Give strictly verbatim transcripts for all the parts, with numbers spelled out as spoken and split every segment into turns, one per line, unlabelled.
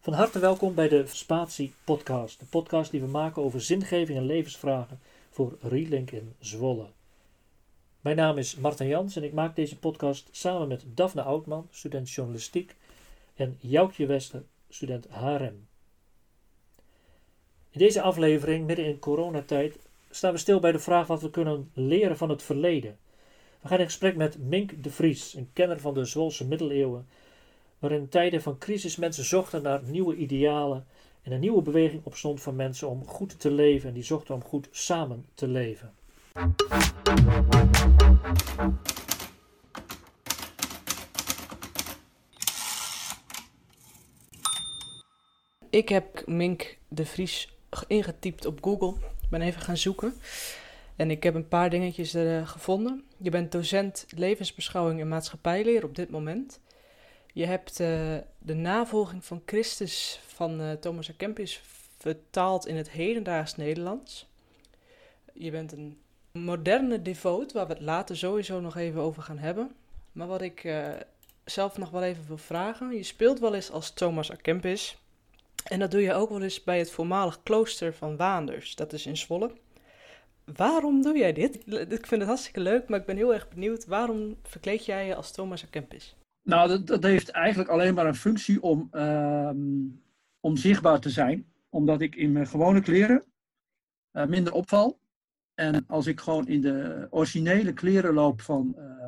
Van harte welkom bij de Spatie podcast. De podcast die we maken over zingeving en levensvragen voor Relink in Zwolle. Mijn naam is Marten Jans en ik maak deze podcast samen met Daphne Oudman, student journalistiek, en Joukje Wester, student H R M. In deze aflevering, midden in coronatijd, staan we stil bij de vraag wat we kunnen leren van het verleden. We gaan in gesprek met Mink de Vries, een kenner van de Zwolse middeleeuwen, waarin in tijden van crisis mensen zochten naar nieuwe idealen en een nieuwe beweging opstond van mensen om goed te leven en die zochten om goed samen te leven.
Ik heb Mink de Vries ingetypt op Google. Ik ben even gaan zoeken. En ik heb een paar dingetjes uh, gevonden. Je bent docent levensbeschouwing en maatschappijleer op dit moment. Je hebt uh, de navolging van Christus van uh, Thomas à Kempis vertaald in het hedendaags Nederlands. Je bent een moderne devoot, waar we het later sowieso nog even over gaan hebben. Maar wat ik uh, zelf nog wel even wil vragen. Je speelt wel eens als Thomas à Kempis. En dat doe je ook wel eens bij het voormalig klooster van Waanders. Dat is in Zwolle. Waarom doe jij dit? Ik vind het hartstikke leuk, maar ik ben heel erg benieuwd. Waarom verkleed jij je als Thomas à Kempis?
Nou, dat, dat heeft eigenlijk alleen maar een functie om, uh, om zichtbaar te zijn. Omdat ik in mijn gewone kleren uh, minder opval. En als ik gewoon in de originele kleren loop van uh,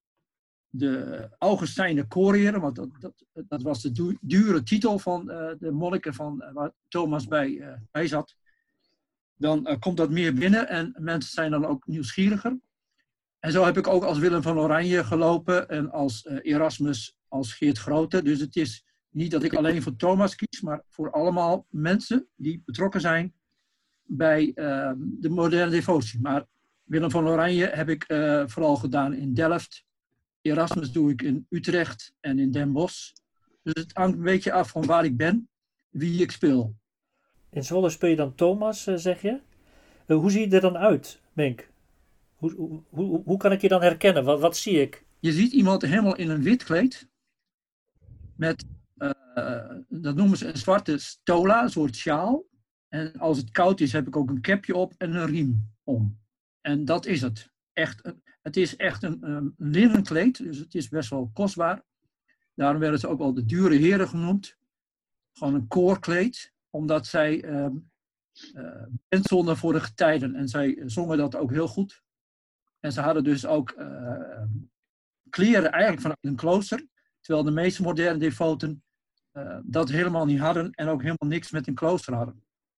de Augustijner koorheren, want dat, dat, dat was de du- dure titel van uh, de monniken van, uh, waar Thomas bij, uh, bij zat, dan uh, komt dat meer binnen en mensen zijn dan ook nieuwsgieriger. En zo heb ik ook als Willem van Oranje gelopen en als uh, Erasmus, als Geert Grote. Dus het is niet dat ik alleen voor Thomas kies, maar voor allemaal mensen die betrokken zijn bij uh, de moderne devotie. Maar Willem van Oranje heb ik uh, vooral gedaan in Delft. Erasmus doe ik in Utrecht en in Den Bosch. Dus het hangt een beetje af van waar ik ben, wie ik speel.
In Zwolle speel je dan Thomas, uh, zeg je? Uh, hoe zie je er dan uit, Mink? Hoe, hoe, hoe, hoe kan ik je dan herkennen? Wat, wat zie ik?
Je ziet iemand helemaal in een wit kleed. Met, uh, dat noemen ze een zwarte stola, een soort sjaal. En als het koud is, heb ik ook een capje op en een riem om. En dat is het. Echt, het is echt een, een linnen kleed, dus het is best wel kostbaar. Daarom werden ze ook wel de dure heren genoemd. Gewoon een koorkleed, omdat zij uh, uh, bekend stonden voor de getijden. En zij zongen dat ook heel goed. En ze hadden dus ook uh, kleren eigenlijk vanuit een klooster. Terwijl de meeste moderne devoten uh, dat helemaal niet hadden. En ook helemaal niks met een klooster hadden.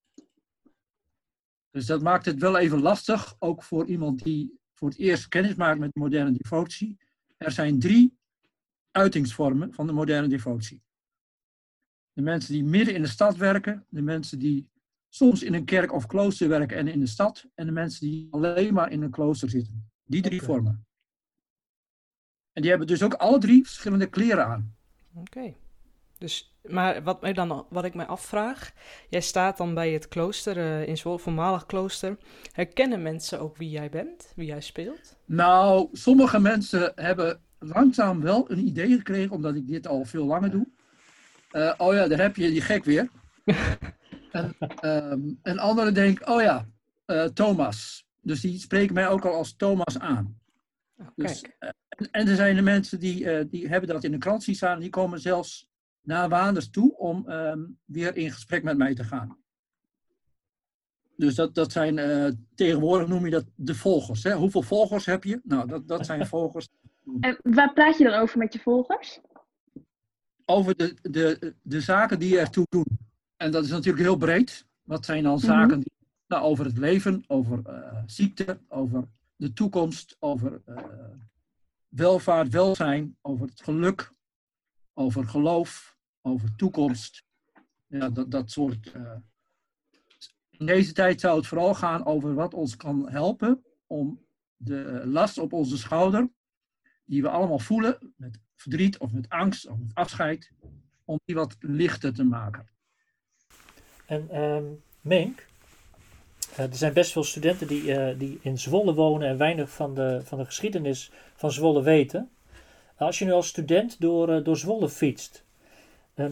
Dus dat maakt het wel even lastig. Ook voor iemand die voor het eerst kennis maakt met moderne devotie. Er zijn drie uitingsvormen van de moderne devotie. De mensen die midden in de stad werken. De mensen die soms in een kerk of klooster werken en in de stad. En de mensen die alleen maar in een klooster zitten. Die drie okay. vormen. En die hebben dus ook alle drie verschillende kleren aan.
Oké. Okay. Dus, maar wat, mij dan, wat ik mij afvraag, jij staat dan bij het klooster, uh, in Zwolle, voormalig klooster. Herkennen mensen ook wie jij bent, wie jij speelt?
Nou, sommige mensen hebben langzaam wel een idee gekregen, omdat ik dit al veel langer doe. Uh, oh ja, daar heb je die gek weer. en, um, en anderen denken, oh ja, uh, Thomas. Dus die spreken mij ook al als Thomas aan.
Oh,
dus, uh, en, en er zijn de mensen die, uh, die hebben dat in de krant zien staan, die komen zelfs naar Waanders toe om um, weer in gesprek met mij te gaan. Dus dat, dat zijn, uh, tegenwoordig noem je dat de volgers. Hè? Hoeveel volgers heb je? Nou, dat, dat zijn volgers.
En waar praat je dan over met je volgers?
Over de, de, de zaken die je ertoe doen. En dat is natuurlijk heel breed. Wat zijn dan mm-hmm. zaken die, nou, over het leven, over uh, ziekte, over de toekomst, over uh, welvaart, welzijn, over het geluk, over geloof, over toekomst. Ja, dat, dat soort. Uh, in deze tijd zou het vooral gaan over wat ons kan helpen om de last op onze schouder, die we allemaal voelen, met verdriet of met angst of met afscheid, om die wat lichter te maken.
En um, Mink, uh, er zijn best veel studenten die, uh, die in Zwolle wonen en weinig van de, van de geschiedenis van Zwolle weten. Als je nu als student door, uh, door Zwolle fietst, um,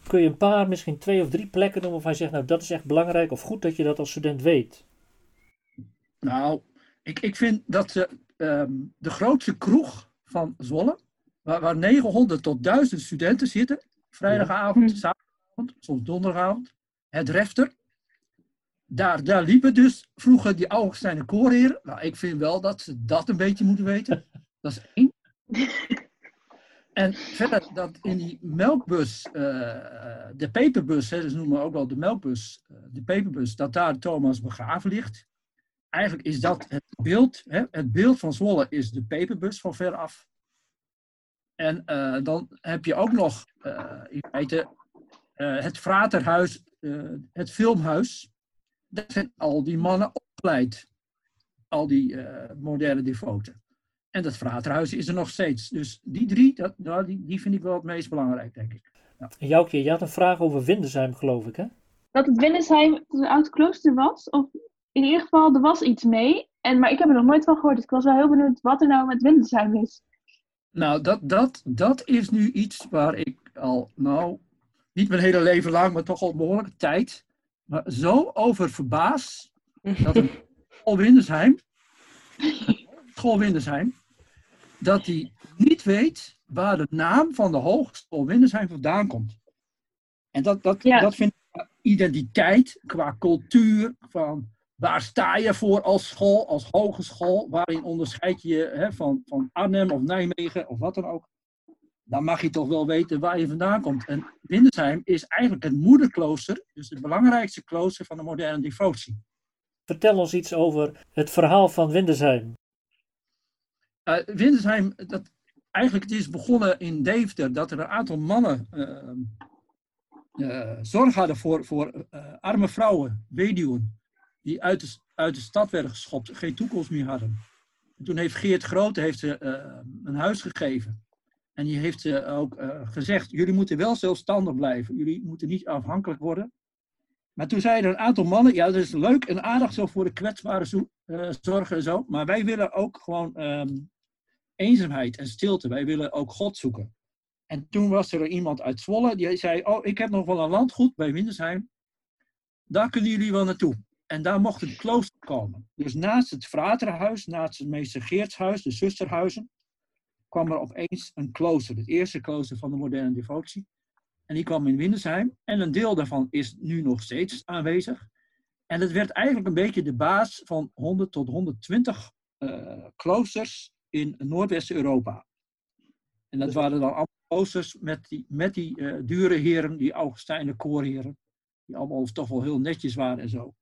kun je een paar, misschien twee of drie plekken noemen waarvan je zegt, nou dat is echt belangrijk of goed dat je dat als student weet?
Nou, ik, ik vind dat ze, ehm, de grootste kroeg van Zwolle, waar, waar negenhonderd tot duizend studenten zitten, vrijdagavond,
Ja.
zaterdagavond, soms donderdagavond, het Refter. Daar, daar liepen dus vroeger die Augustijner koorheren. Nou, ik vind wel dat ze dat een beetje moeten weten. Dat is één. En verder dat in die melkbus, uh, de peperbus, hè, dus noemen we ook wel de melkbus, uh, de peperbus, dat daar Thomas begraven ligt. Eigenlijk is dat het beeld. Hè, het beeld van Zwolle is de peperbus van ver af. En uh, dan heb je ook nog uh, in feite uh, het Fraterhuis, uh, het filmhuis. Daar zijn al die mannen opgeleid. Al die uh, moderne devoten. En dat Fraterhuis is er nog steeds. Dus die drie, dat, nou, die, die vind ik wel het meest belangrijk, denk ik. Ja.
En Joukje, je had een vraag over Windesheim, geloof ik, hè?
Dat het Windesheim een oud klooster was. Of in ieder geval, er was iets mee. En, maar ik heb er nog nooit van gehoord. Dus ik was wel heel benieuwd wat er nou met Windesheim is.
Nou, dat, dat, dat is nu iets waar ik al, nou, niet mijn hele leven lang, maar toch al behoorlijke tijd, maar zo over verbaas, dat een school Windesheim, school Windesheim, dat hij niet weet waar de naam van de Hogeschool Windesheim vandaan komt. En dat, dat,
Ja.
dat vind ik qua identiteit, qua cultuur, van waar sta je voor als school, als hogeschool, waarin onderscheid je je hè, van, van Arnhem of Nijmegen of wat dan ook. Dan mag je toch wel weten waar je vandaan komt. En Windesheim is eigenlijk het moederklooster, dus het belangrijkste klooster van de moderne devotie.
Vertel ons iets over het verhaal van Windesheim.
Uh, Windesheim, dat, eigenlijk het is begonnen in Deventer, dat er een aantal mannen uh, uh, zorg hadden voor, voor uh, arme vrouwen, weduwen, die uit de, uit de stad werden geschopt, geen toekomst meer hadden. En toen heeft Geert Grote heeft ze uh, een huis gegeven. En die heeft ze ook uh, gezegd, jullie moeten wel zelfstandig blijven, jullie moeten niet afhankelijk worden. Maar toen zeiden een aantal mannen, ja, dat is leuk en aardig zo voor de kwetsbare zo, uh, zorgen en zo, maar wij willen ook gewoon um, eenzaamheid en stilte, wij willen ook God zoeken. En toen was er iemand uit Zwolle, die zei, oh, ik heb nog wel een landgoed bij Windesheim, daar kunnen jullie wel naartoe. En daar mocht het klooster komen. Dus naast het Fraterhuis, naast het meester Geertshuis, de zusterhuizen, kwam er opeens een klooster, het eerste klooster van de moderne devotie. En die kwam in Windesheim. En een deel daarvan is nu nog steeds aanwezig. En het werd eigenlijk een beetje de baas van honderd tot honderdtwintig uh, kloosters in Noordwest-Europa. En dat waren dan allemaal kloosters met die, met die uh, dure heren, die Augustijner koorheren. Die allemaal toch wel heel netjes waren en zo.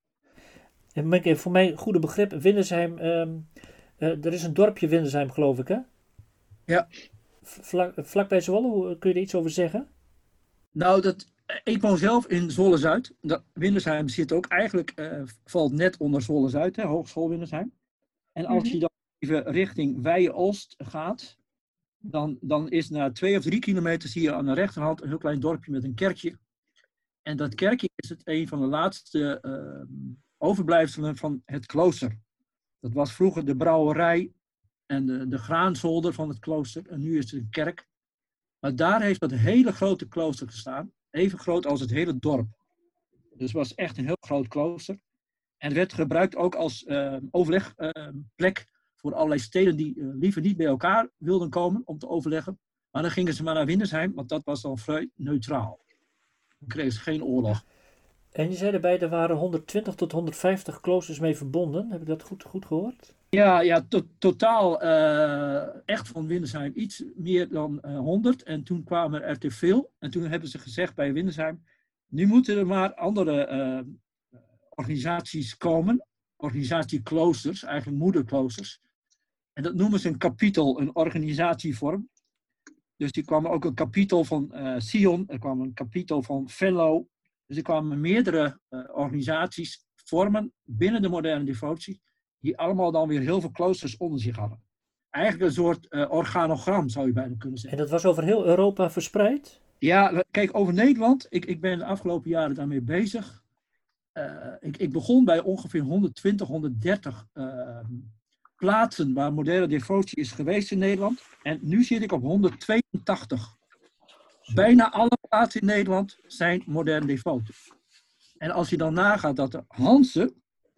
En Menke, voor mij goede begrip, Windesheim, um, uh, er is een dorpje Windesheim, geloof ik, hè?
Ja.
Vlak, vlakbij Zwolle, kun je er iets over zeggen?
Nou, dat, ik woon zelf in Zwolle-Zuid. Windesheim zit ook eigenlijk, uh, valt net onder Zwolle-Zuid, hè, Hogeschool Windesheim. En als
Mhm.
je dan even richting Weijen-Olst gaat, dan, dan is na twee of drie kilometer zie je aan de rechterhand een heel klein dorpje met een kerkje. En dat kerkje is het een van de laatste uh, overblijfselen van het klooster. Dat was vroeger de brouwerij en de, de graanzolder van het klooster. En nu is het een kerk. Maar daar heeft dat hele grote klooster gestaan. Even groot als het hele dorp. Dus het was echt een heel groot klooster. En het werd gebruikt ook als uh, overlegplek uh, voor allerlei steden die uh, liever niet bij elkaar wilden komen om te overleggen. Maar dan gingen ze maar naar Windesheim, want dat was dan vrij neutraal. Dan kregen ze geen oorlog.
En je zei erbij, er waren honderdtwintig tot honderdvijftig kloosters mee verbonden. Heb ik dat goed, goed gehoord?
Ja, ja to totaal uh, echt van Windesheim iets meer dan uh, honderd. En toen kwamen er te veel. En toen hebben ze gezegd bij Windesheim, nu moeten er maar andere uh, organisaties komen. Organisatiekloosters, eigenlijk moederkloosters. En dat noemen ze een kapitel, een organisatievorm. Dus er kwam ook een kapitel van uh, Sion, er kwam een kapitel van Venlo. Dus er kwamen meerdere uh, organisaties vormen binnen de moderne devotie, die allemaal dan weer heel veel kloosters onder zich hadden. Eigenlijk een soort uh, organogram zou je bijna kunnen zeggen.
En dat was over heel Europa verspreid?
Ja, kijk, over Nederland, ik, ik ben de afgelopen jaren daarmee bezig. Uh, ik, ik begon bij ongeveer honderdtwintig, honderddertig uh, plaatsen waar moderne devotie is geweest in Nederland. En nu zit ik op honderdtweeëntachtig. Bijna alle plaatsen in Nederland zijn moderne devoten. En als je dan nagaat dat de Hanse,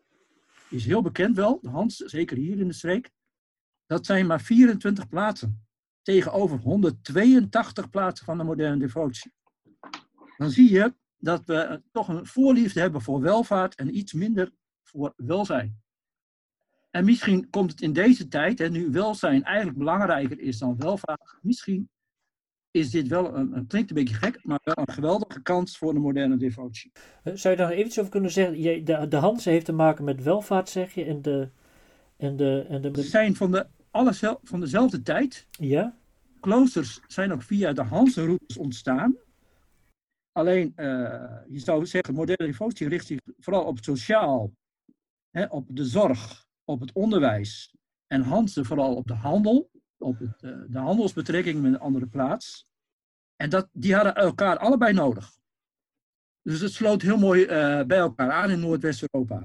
is heel bekend wel, de Hanse, zeker hier in de streek, dat zijn maar vierentwintig plaatsen. Tegenover honderdtweeëntachtig plaatsen van de moderne devotie. Dan zie je dat we toch een voorliefde hebben voor welvaart en iets minder voor welzijn. En misschien komt het in deze tijd, hè, nu welzijn eigenlijk belangrijker is dan welvaart, misschien is dit wel, een, een klinkt een beetje gek, maar wel een geweldige kans voor de moderne devotie.
Zou je daar even iets over kunnen zeggen? Je, de, de Hanse heeft te maken met welvaart, zeg je, en de... En de, en de...
Ze zijn van, de, alles, van dezelfde tijd.
Ja?
Kloosters zijn ook via de Hanse-routes ontstaan. Alleen, uh, je zou zeggen, moderne devotie richt zich vooral op het sociaal, hè, op de zorg, op het onderwijs. En Hanse vooral op de handel, op het, uh, de handelsbetrekking met een andere plaats. En dat, die hadden elkaar allebei nodig. Dus het sloot heel mooi uh, bij elkaar aan in Noordwest-Europa.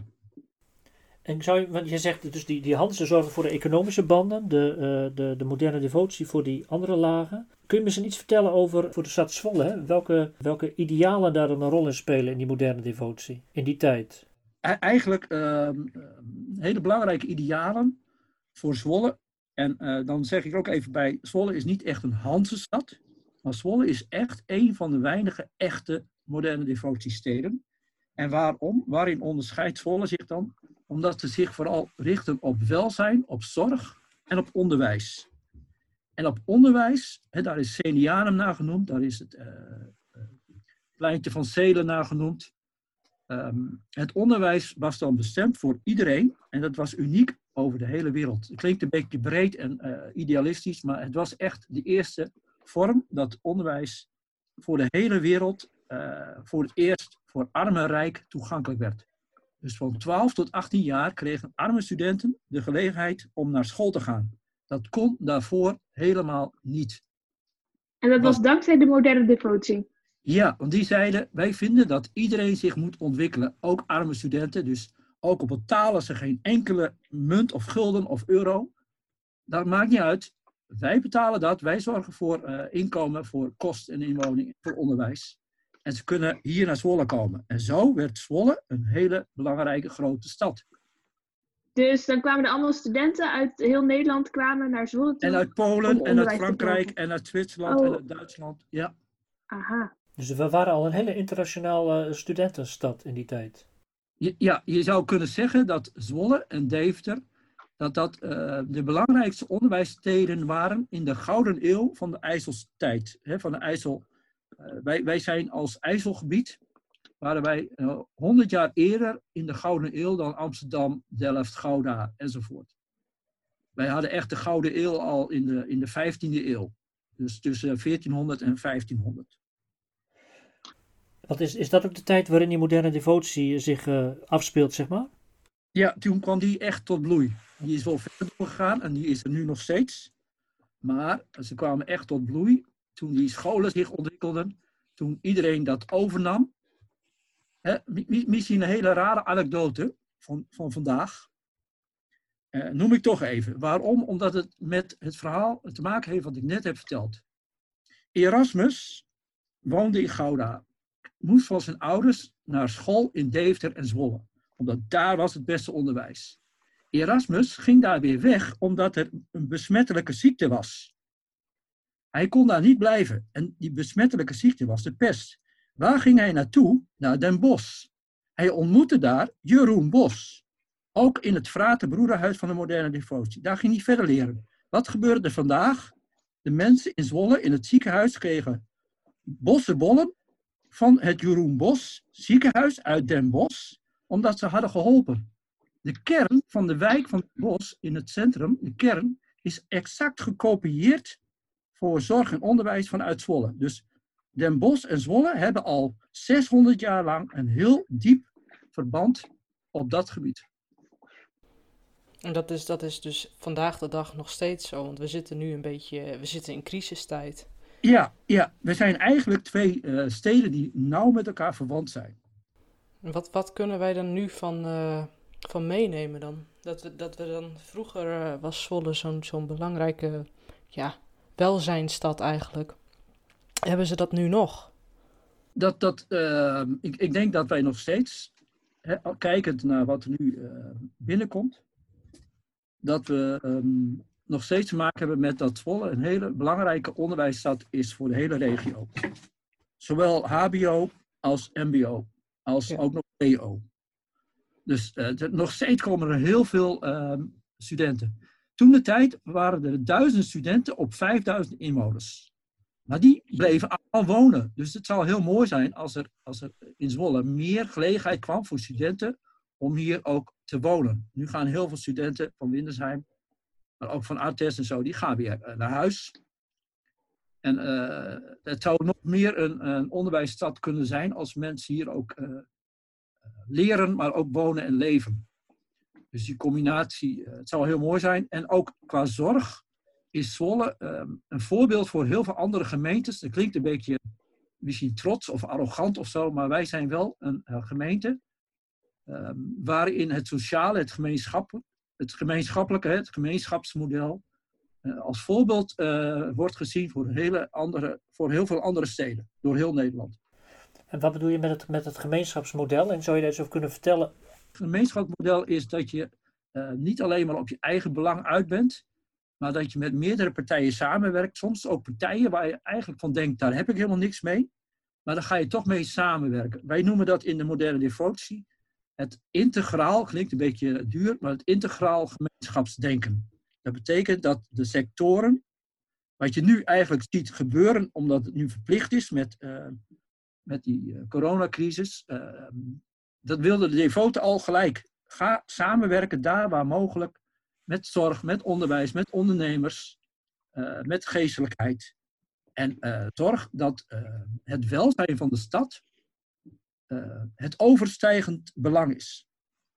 En zou je, want je zegt dus die, die Hansen zorgen voor de economische banden, de, uh, de, de moderne devotie voor die andere lagen. Kun je misschien iets vertellen over voor de stad Zwolle? Hè? Welke, welke idealen daar een rol in spelen in die moderne devotie, in die tijd?
E- eigenlijk uh, hele belangrijke idealen voor Zwolle. En uh, dan zeg ik ook even bij, Zwolle is niet echt een Hanse-stad, maar Zwolle is echt een van de weinige echte moderne devotiesteden. En waarom? Waarin onderscheidt Zwolle zich dan? Omdat ze zich vooral richten op welzijn, op zorg en op onderwijs. En op onderwijs, hè, daar is Senianum naar genoemd, daar is het uh, uh, pleintje van Zelen naar genoemd. Um, het onderwijs was dan bestemd voor iedereen en dat was uniek over de hele wereld. Het klinkt een beetje breed en uh, idealistisch, maar het was echt de eerste vorm dat onderwijs voor de hele wereld uh, voor het eerst voor arm en rijk toegankelijk werd. Dus van twaalf tot achttien jaar kregen arme studenten de gelegenheid om naar school te gaan. Dat kon daarvoor helemaal niet.
En dat was
Want,
dankzij de moderne devotie?
Ja, want die zeiden, wij vinden dat iedereen zich moet ontwikkelen. Ook arme studenten, dus ook op betalen ze geen enkele munt of gulden of euro. Dat maakt niet uit. Wij betalen dat, wij zorgen voor uh, inkomen, voor kost en inwoning, voor onderwijs. En ze kunnen hier naar Zwolle komen. En zo werd Zwolle een hele belangrijke grote stad.
Dus dan kwamen er allemaal studenten uit heel Nederland kwamen naar Zwolle toe?
En uit Polen, en uit Frankrijk, en uit Zwitserland,
oh.
en uit Duitsland. Ja.
Aha.
Dus we waren al een hele internationale studentenstad in die tijd.
Ja, je zou kunnen zeggen dat Zwolle en Deventer, dat dat uh, de belangrijkste onderwijssteden waren in de gouden eeuw van de IJsselstijd. Hè, van de IJssel. Uh, wij, wij zijn als IJsselgebied, waren wij uh, honderd jaar eerder in de gouden eeuw dan Amsterdam, Delft, Gouda enzovoort. Wij hadden echt de gouden eeuw al in de, in de vijftiende eeuw. Dus tussen veertienhonderd en vijftienhonderd.
Wat is, is dat ook de tijd waarin die moderne devotie zich uh, afspeelt, zeg maar?
Ja, toen kwam die echt tot bloei. Die is wel verder doorgegaan en die is er nu nog steeds. Maar ze kwamen echt tot bloei toen die scholen zich ontwikkelden. Toen iedereen dat overnam. Hè, misschien een hele rare anekdote van, van vandaag. Eh, noem ik toch even. Waarom? Omdat het met het verhaal te maken heeft wat ik net heb verteld. Erasmus woonde in Gouda. Moest van zijn ouders naar school in Deventer en Zwolle. Omdat daar was het beste onderwijs. Erasmus ging daar weer weg omdat er een besmettelijke ziekte was. Hij kon daar niet blijven. En die besmettelijke ziekte was de pest. Waar ging hij naartoe? Naar Den Bosch. Hij ontmoette daar Jeroen Bosch. Ook in het Fraterbroederhuis van de moderne devotie. Daar ging hij verder leren. Wat gebeurde er vandaag? De mensen in Zwolle in het ziekenhuis kregen bossenbollen van het Jeroen Bosch ziekenhuis uit Den Bosch, omdat ze hadden geholpen. De kern van de wijk van Den Bosch in het centrum, de kern, is exact gekopieerd voor zorg en onderwijs vanuit Zwolle. Dus Den Bosch en Zwolle hebben al zeshonderd jaar lang een heel diep verband op dat gebied.
En dat is, dat is dus vandaag de dag nog steeds zo, want we zitten nu een beetje, we zitten in crisistijd.
Ja, ja, we zijn eigenlijk twee uh, steden die nauw met elkaar verwant zijn.
Wat, wat kunnen wij dan nu van, uh, van meenemen dan? Dat we, dat we dan vroeger uh, was Zwolle zo'n, zo'n belangrijke ja, welzijnstad eigenlijk. Hebben ze dat nu nog?
dat, dat, uh, ik, ik denk dat wij nog steeds, hè, kijkend naar wat er nu uh, binnenkomt, dat we um, nog steeds te maken hebben met dat Zwolle een hele belangrijke onderwijsstad is voor de hele regio. Zowel H B O als M B O, als ja. ook nog P O. Dus uh, nog steeds komen er heel veel uh, studenten. Toen de tijd waren er duizend studenten op vijfduizend inwoners. Maar die bleven allemaal wonen. Dus het zou heel mooi zijn als er, als er in Zwolle meer gelegenheid kwam voor studenten om hier ook te wonen. Nu gaan heel veel studenten van Windersheim, maar ook van Artes en zo, die gaan weer uh, naar huis. En uh, het zou nog meer een, een onderwijsstad kunnen zijn als mensen hier ook uh, leren, maar ook wonen en leven. Dus die combinatie, uh, het zou heel mooi zijn. En ook qua zorg is Zwolle um, een voorbeeld voor heel veel andere gemeentes. Dat klinkt een beetje misschien trots of arrogant of zo, maar wij zijn wel een uh, gemeente um, waarin het sociale, het gemeenschappelijke, het gemeenschappelijke, het gemeenschapsmodel uh, als voorbeeld uh, wordt gezien voor, hele andere, voor heel veel andere steden, door heel Nederland.
En wat bedoel je met het, met het gemeenschapsmodel? En zou je daar eens over kunnen vertellen?
Het gemeenschapsmodel is dat je uh, niet alleen maar op je eigen belang uit bent, maar dat je met meerdere partijen samenwerkt. Soms ook partijen waar je eigenlijk van denkt, daar heb ik helemaal niks mee. Maar dan ga je toch mee samenwerken. Wij noemen dat in de moderne devotie het integraal, klinkt een beetje duur, maar het integraal gemeenschapsdenken. Dat betekent dat de sectoren, wat je nu eigenlijk ziet gebeuren, omdat het nu verplicht is met, uh, met die uh, coronacrisis, uh, dat wilde de devoten al gelijk. Ga samenwerken daar waar mogelijk, met zorg, met onderwijs, met ondernemers, uh, met geestelijkheid. En uh, zorg dat uh, het welzijn van de stad uh, het overstijgend belang is.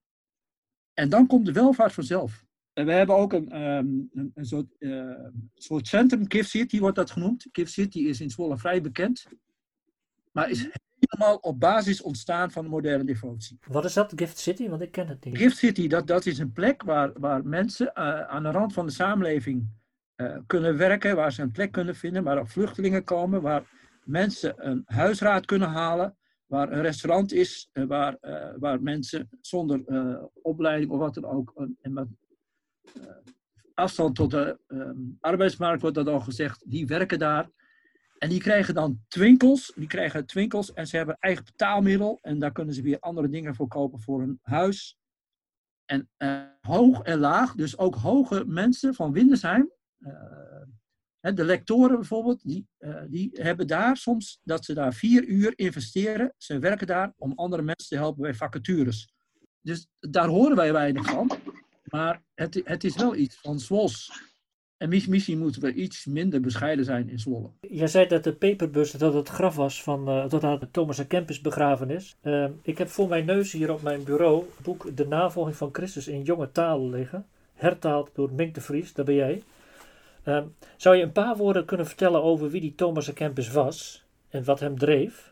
En dan komt de welvaart vanzelf. En we hebben ook een, um, een, een soort, uh, soort centrum, Gift City wordt dat genoemd. Gift City is in Zwolle vrij bekend. Maar is helemaal op basis ontstaan van de moderne devotie.
Wat is dat, Gift City? Want ik ken het niet.
Gift City, dat, dat is een plek waar, waar mensen uh, aan de rand van de samenleving uh, kunnen werken, waar ze een plek kunnen vinden, waar ook vluchtelingen komen, waar mensen een huisraad kunnen halen, waar een restaurant is, uh, waar, uh, waar mensen zonder uh, opleiding of wat dan ook, uh, en met uh, afstand tot de uh, arbeidsmarkt wordt dat al gezegd, die werken daar. En die krijgen dan twinkels, die krijgen twinkels en ze hebben eigen betaalmiddel en daar kunnen ze weer andere dingen voor kopen voor hun huis. En uh, hoog en laag, dus ook hoge mensen van Windersheim, uh, de lectoren bijvoorbeeld, die, uh, die hebben daar soms dat ze daar vier uur investeren. Ze werken daar om andere mensen te helpen bij vacatures. Dus daar horen wij weinig van, maar het, het is wel iets van Zwols. En misschien moeten we iets minder bescheiden zijn in Zwolle.
Jij zei dat de peperbus, dat het graf was van uh, dat daar Thomas à Kempis begraven is. Uh, ik heb voor mijn neus hier op mijn bureau het boek De Navolging van Christus in jonge talen liggen. Hertaald door Mink de Vries, dat ben jij. Uh, zou je een paar woorden kunnen vertellen over wie die Thomas à Kempis was en wat hem dreef?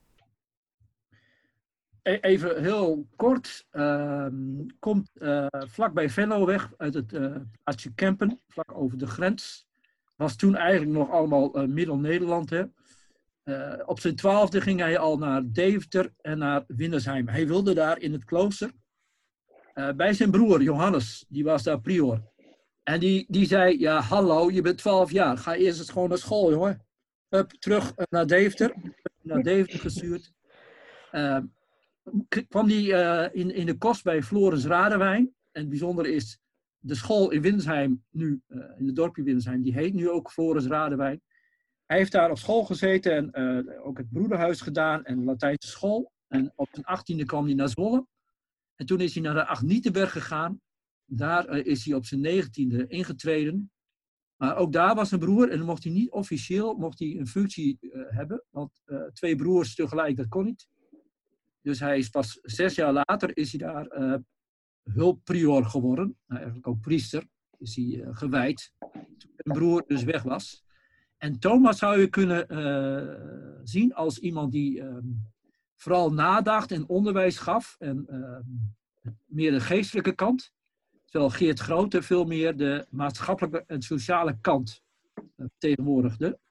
Even heel kort, uh, komt uh, vlakbij Venlo weg uit het uh, plaatsje Kempen, vlak over de grens. Was toen eigenlijk nog allemaal uh, Middel-Nederland. Hè? Uh, op zijn twaalfde ging hij al naar Deventer en naar Windersheim. Hij wilde daar in het klooster uh, bij zijn broer Johannes, die was daar prior. En die, die zei, ja hallo, je bent twaalf jaar, ga eerst eens gewoon naar school jongen. Hup, terug uh, naar Deventer, naar Deventer gestuurd. Uh, kwam die uh, in, in de kost bij Floris Radewijn. En het bijzondere is, de school in Windersheim, nu uh, in het dorpje Windersheim, die heet nu ook Floris Radewijn. Hij heeft daar op school gezeten en uh, ook het broederhuis gedaan en de Latijnse school. En op zijn achttiende kwam hij naar Zwolle. En toen is hij naar de Agnietenberg gegaan. Daar uh, is hij op zijn negentiende ingetreden. Maar ook daar was een broer en dan mocht hij niet officieel mocht hij een functie uh, hebben. Want uh, twee broers tegelijk, dat kon niet. Dus hij is pas zes jaar later is hij daar uh, hulpprior geworden. Nou, eigenlijk ook priester is hij uh, gewijd. Toen zijn broer dus weg was. En Thomas zou je kunnen uh, zien als iemand die uh, vooral nadacht en onderwijs gaf. En uh, meer de geestelijke kant. Terwijl Geert Grote veel meer de maatschappelijke en sociale kant uh, vertegenwoordigde.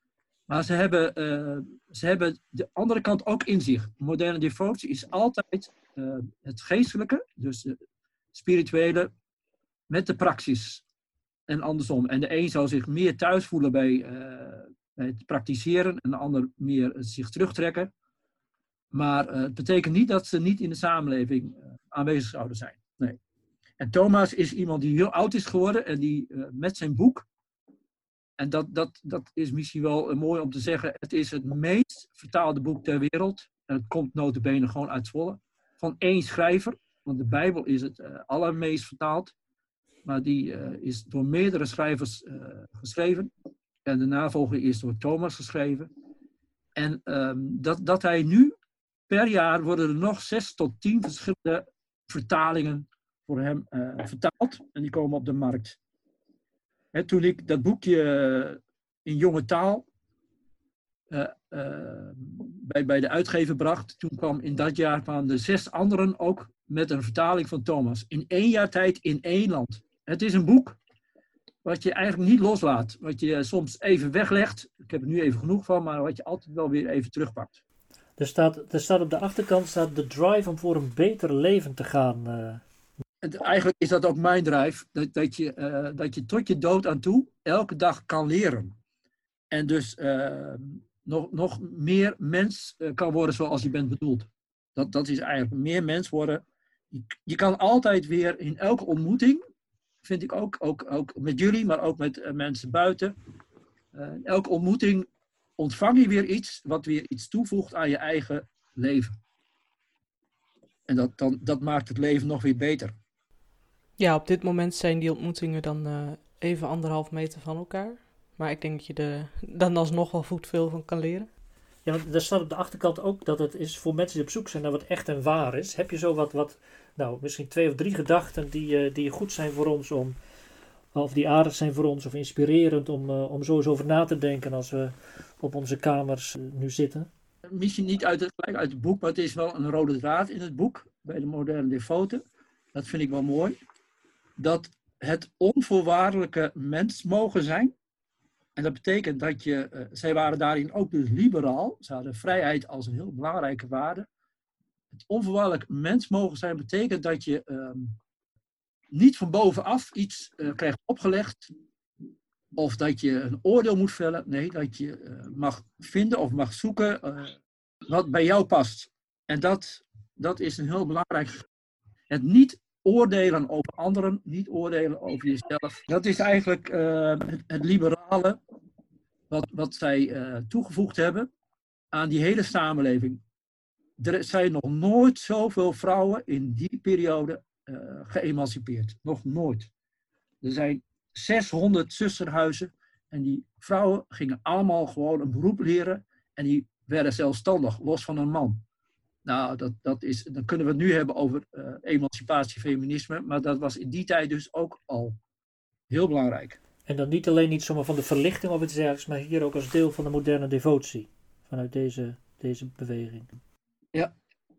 Maar ze hebben, uh, ze hebben de andere kant ook in zich. Moderne devotie is altijd uh, het geestelijke, dus de spirituele, met de praxis. En andersom. En de een zal zich meer thuis voelen bij, uh, bij het praktiseren en de ander meer uh, zich terugtrekken. Maar uh, het betekent niet dat ze niet in de samenleving uh, aanwezig zouden zijn. Nee. En Thomas is iemand die heel oud is geworden en die uh, met zijn boek, en dat, dat, dat is misschien wel uh, mooi om te zeggen, het is het meest vertaalde boek ter wereld. En het komt nota bene gewoon uit Zwolle. Van één schrijver, want de Bijbel is het uh, allermeest vertaald. Maar die uh, is door meerdere schrijvers uh, geschreven. En de navolging is door Thomas geschreven. En um, dat, dat hij nu, per jaar worden er nog zes tot tien verschillende vertalingen voor hem uh, vertaald. En die komen op de markt. He, toen ik dat boekje uh, in jonge taal uh, uh, bij, bij de uitgever bracht, toen kwam in dat jaar kwamen de zes anderen ook met een vertaling van Thomas. In één jaar tijd in één land. Het is een boek wat je eigenlijk niet loslaat. Wat je soms even weglegt. Ik heb er nu even genoeg van, maar wat je altijd wel weer even terugpakt.
Er staat, er staat op de achterkant staat de drive om voor een beter leven te gaan. Uh.
Het, eigenlijk is dat ook mijn drive. Dat, dat, je, uh, dat je tot je dood aan toe elke dag kan leren. En dus uh, nog, nog meer mens uh, kan worden zoals je bent bedoeld. Dat, dat is eigenlijk meer mens worden. Je, je kan altijd weer in elke ontmoeting, vind ik ook, ook, ook met jullie, maar ook met uh, mensen buiten. Uh, in elke ontmoeting ontvang je weer iets wat weer iets toevoegt aan je eigen leven. En dat, dan, dat maakt het leven nog weer beter.
Ja, op dit moment zijn die ontmoetingen dan uh, even anderhalf meter van elkaar. Maar ik denk dat je er dan alsnog wel goed veel van kan leren.
Ja, want er staat op de achterkant ook dat het is voor mensen die op zoek zijn naar wat echt en waar is. Heb je zo wat, wat nou, misschien twee of drie gedachten die, uh, die goed zijn voor ons om, of die aardig zijn voor ons of inspirerend om, uh, om zo eens over na te denken als we op onze kamers uh, nu zitten?
Misschien niet uit het, gelijk uit het boek, maar het is wel een rode draad in het boek, bij de moderne devoten. Dat vind ik wel mooi. Dat het onvoorwaardelijke mens mogen zijn. En dat betekent dat je, uh, zij waren daarin ook dus liberaal. Ze hadden vrijheid als een heel belangrijke waarde. Het onvoorwaardelijk mens mogen zijn betekent dat je um, niet van bovenaf iets uh, krijgt opgelegd. Of dat je een oordeel moet vellen. Nee, dat je uh, mag vinden of mag zoeken uh, wat bij jou past. En dat, dat is een heel belangrijk. Het niet oordelen over anderen, niet oordelen over jezelf. Dat is eigenlijk uh, het, het liberale wat, wat zij uh, toegevoegd hebben aan die hele samenleving. Er zijn nog nooit zoveel vrouwen in die periode uh, geëmancipeerd. Nog nooit. Er zijn zeshonderd zusterhuizen en die vrouwen gingen allemaal gewoon een beroep leren en die werden zelfstandig, los van een man. Nou, dat, dat is, dan kunnen we het nu hebben over uh, emancipatie, feminisme, maar dat was in die tijd dus ook al heel belangrijk.
En dan niet alleen niet zomaar van de verlichting of iets dergelijks, maar hier ook als deel van de moderne devotie, vanuit deze, deze beweging.
Ja,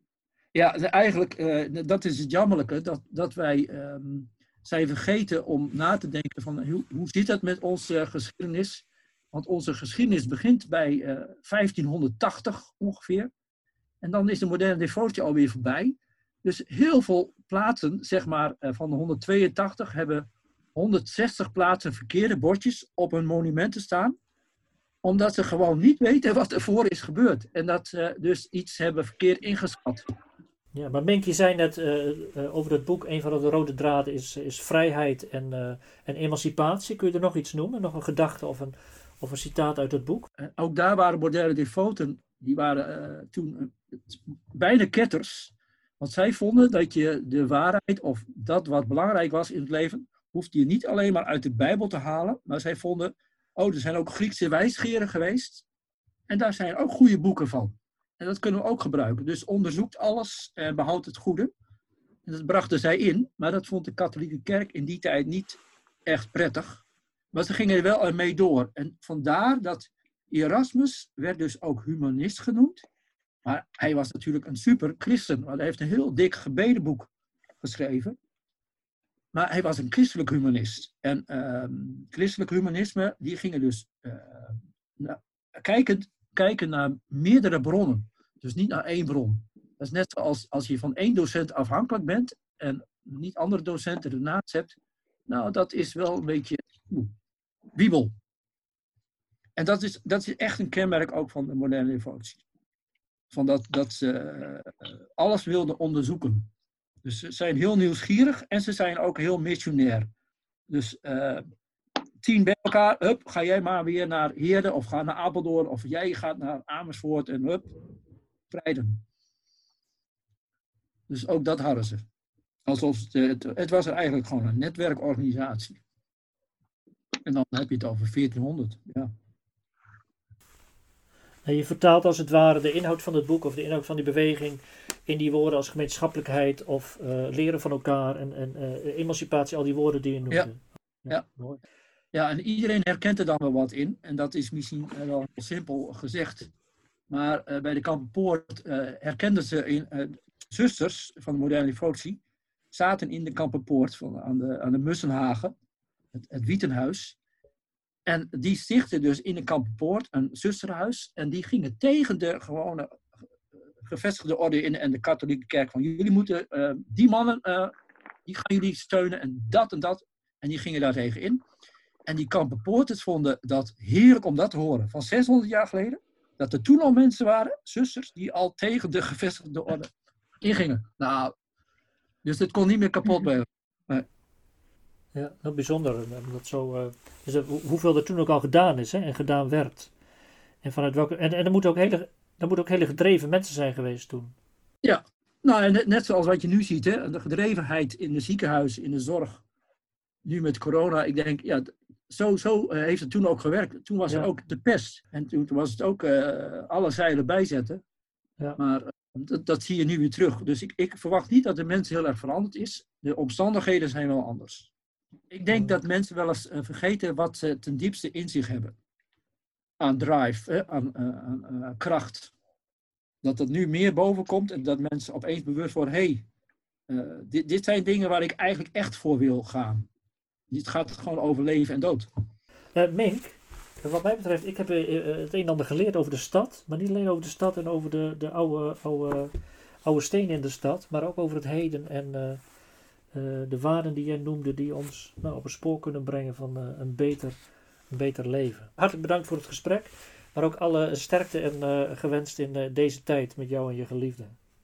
ja eigenlijk, uh, dat is het jammerlijke, dat, dat wij um, zijn vergeten om na te denken van hoe, hoe zit het met onze geschiedenis? Want onze geschiedenis begint bij uh, vijftienhonderdtachtig ongeveer. En dan is de moderne devotie alweer voorbij. Dus heel veel plaatsen, zeg maar van de honderdtweeëntachtig, hebben honderdzestig plaatsen verkeerde bordjes op hun monumenten staan. Omdat ze gewoon niet weten wat ervoor is gebeurd. En dat ze dus iets hebben verkeerd ingeschat.
Ja, maar Mink, je zei net uh, uh, over het boek, een van de rode draden is, is vrijheid en, uh, en emancipatie. Kun je er nog iets noemen? Nog een gedachte of een, of een citaat uit het boek?
En ook daar waren moderne devoten, die waren uh, toen uh, bijna ketters. Want zij vonden dat je de waarheid of dat wat belangrijk was in het leven, hoefde je niet alleen maar uit de Bijbel te halen. Maar zij vonden, oh, er zijn ook Griekse wijsgeren geweest. En daar zijn ook goede boeken van. En dat kunnen we ook gebruiken. Dus onderzoekt alles en behoudt het goede. En dat brachten zij in, maar dat vond de katholieke kerk in die tijd niet echt prettig. Maar ze gingen er wel mee door. En vandaar dat Erasmus werd dus ook humanist genoemd. Maar hij was natuurlijk een super christen. Want hij heeft een heel dik gebedenboek geschreven. Maar hij was een christelijk humanist. En uh, christelijk humanisme, die gingen dus uh, nou, kijken, kijken naar meerdere bronnen. Dus niet naar één bron. Dat is net zoals als je van één docent afhankelijk bent en niet andere docenten ernaast hebt. Nou, dat is wel een beetje oeh, wiebel. En dat is, dat is echt een kenmerk ook van de moderne evolutie. Van dat, dat ze uh, alles wilden onderzoeken. Dus ze zijn heel nieuwsgierig en ze zijn ook heel missionair. Dus uh, tien bij elkaar, hup, ga jij maar weer naar Heerde of ga naar Apeldoorn of jij gaat naar Amersfoort en hup, spreiden. Dus ook dat hadden ze. Alsof het, het, het was er eigenlijk gewoon een netwerkorganisatie. En dan heb je het over veertienhonderd, ja.
En je vertaalt als het ware de inhoud van het boek of de inhoud van die beweging in die woorden als gemeenschappelijkheid of uh, leren van elkaar en, en uh, emancipatie, al die woorden die je noemde.
Ja.
Ja,
Ja.
Mooi.
Ja, en iedereen herkent er dan wel wat in. En dat is misschien uh, wel heel simpel gezegd. Maar uh, bij de Kampenpoort uh, herkenden ze in, uh, zusters van de moderne evolutie zaten in de Kampenpoort van, aan, de, aan de Mussenhagen, het, het Wietenhuis. En die stichtten dus in de Kampenpoort een zusterhuis. En die gingen tegen de gewone gevestigde orde in en de katholieke kerk. Van jullie moeten, uh, die mannen, uh, die gaan jullie steunen en dat en dat. En die gingen daar tegen in. En die Kampenpoorters vonden dat heerlijk om dat te horen. Van zeshonderd jaar geleden. Dat er toen al mensen waren, zusters, die al tegen de gevestigde orde ingingen. Nou, dus dat kon niet meer kapot blijven. Nee.
Ja, heel bijzonder. Dat zo, uh, dus dat, hoeveel er toen ook al gedaan is hè, en gedaan werd. En, vanuit welke, en, en er moeten ook hele, er moeten ook hele gedreven mensen zijn geweest toen.
Ja, nou en net, net zoals wat je nu ziet, hè, de gedrevenheid in de ziekenhuis, in de zorg. Nu met corona, ik denk, ja, zo, zo uh, heeft het toen ook gewerkt. Toen was
ja.
er ook de pest. En toen, toen was het ook uh, alle zeilen bijzetten.
Ja.
Maar uh, dat, dat zie je nu weer terug. Dus ik, ik verwacht niet dat de mens heel erg veranderd is. De omstandigheden zijn wel anders. Ik denk oh. dat mensen wel eens uh, vergeten wat ze ten diepste in zich hebben. Aan drive, hè, aan, uh, aan uh, kracht. Dat dat nu meer boven komt en dat mensen opeens bewust worden, hé, hey, uh, dit, dit zijn dingen waar ik eigenlijk echt voor wil gaan. Het gaat gewoon over leven en dood.
Uh, Mink, wat mij betreft, ik heb uh, het een en ander geleerd over de stad. Maar niet alleen over de stad en over de, de oude, oude, oude stenen in de stad. Maar ook over het heden en uh, uh, de waarden die jij noemde. Die ons nou, op een spoor kunnen brengen van uh, een, beter, een beter leven. Hartelijk bedankt voor het gesprek. Maar ook alle sterkte en uh, gewenst in uh, deze tijd met jou en je geliefde.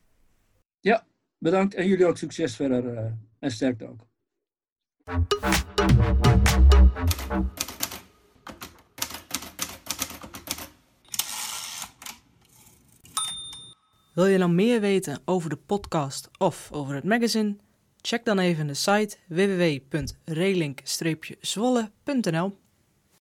Ja, bedankt. En jullie ook succes verder. Uh, en sterkte ook.
Wil je nou meer weten over de podcast of over het magazine? Check dan even de site w w w punt relink streepje zwolle punt n l.